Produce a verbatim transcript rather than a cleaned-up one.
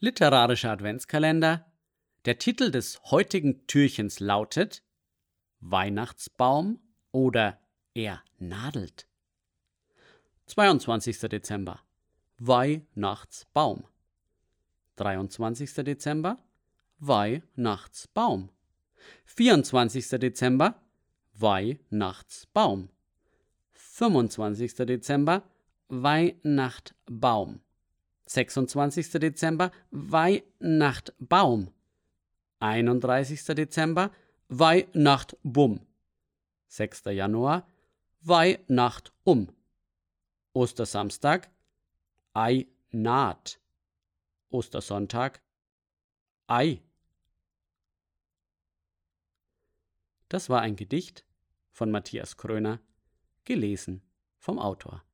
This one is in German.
Literarischer Adventskalender. Der Titel des heutigen Türchens lautet Weihnachtsbaum oder er nadelt. zweiundzwanzigster Dezember. Weihnachtsbaum. dreiundzwanzigster Dezember. Weihnachtsbaum. vierundzwanzigster Dezember. Weihnachtsbaum. fünfundzwanzigster Dezember. Weihnachtsbaum. sechsundzwanzigster Dezember. Weihnachtsbaum. einunddreißigster Dezember. Weihnachtsbum. sechster Januar. Weihnachtum. Ostersamstag. Ei naht. Ostersonntag. Ei. Das war ein Gedicht von Matthias Kröner, gelesen vom Autor.